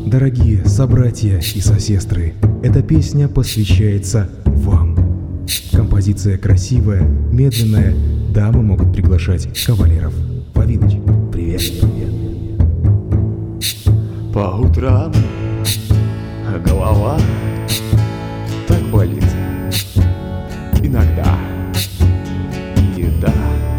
Дорогие собратья и сосестры, эта песня посвящается вам. Композиция красивая, медленная, дамы могут приглашать кавалеров. Вавилыч, привет, привет. По утрам голова так болит. Иногда и еда,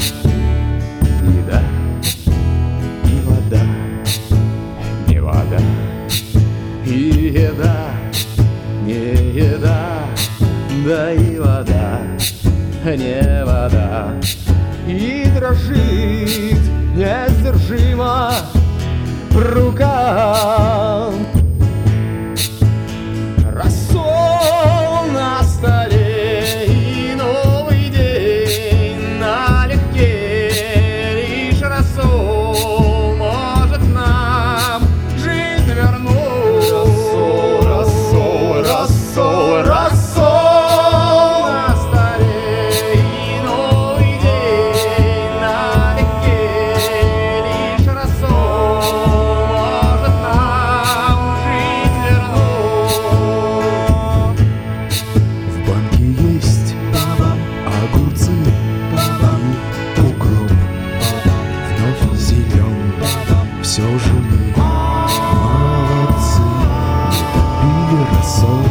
и вода, не вода, и еда, не еда, да и вода, не вода. И дрожит несдержимо рука. Рассол на столе и новый день налегке. Лишь рассол может нам жизнь вернуть. Рассол, рассол, рассол, рассол на столе и новый день налегке. Лишь рассол может нам жизнь вернуть. В банке есть огурцы и укроп, вновь зелен. Все же мы молодцы, не допили рассол.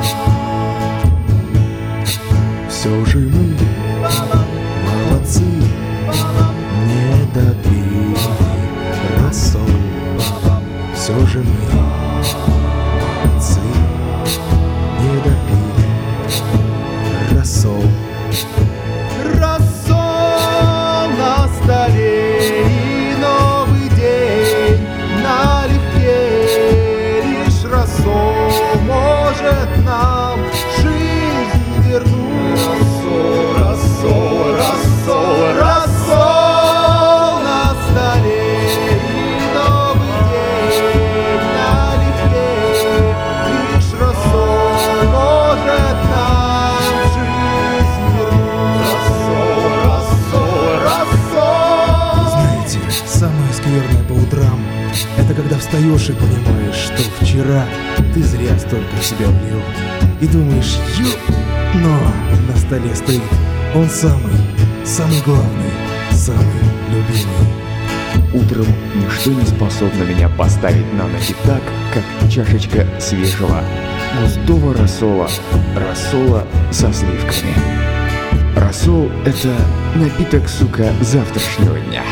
Все же мы молодцы, не допили рассол. Все же мы молодцы, не допили рассол. Рассол на столе и новый день налегке. Лишь рассол может нам жизнь вернуть. Рассол, рассол, рассол на столе и новый день налегке. Лишь рассол может нам жизнь вернуть. Рассол, рассол. Знаете, самое скверное по утрам — это когда встаешь и понимаешь, что вчера ты зря столько в себя влил. И думаешь, но на столе стоит он самый главный, самый любимый. Утром ничто не способно меня поставить на ноги так, как чашечка свежего, густого рассола, рассола со сливками. Рассол — это напиток, сука, завтрашнего дня.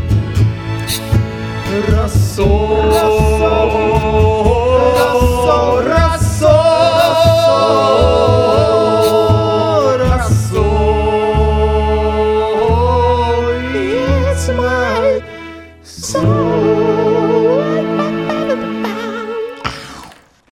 Рассол, рассол, рассол, рассол, it's my soul.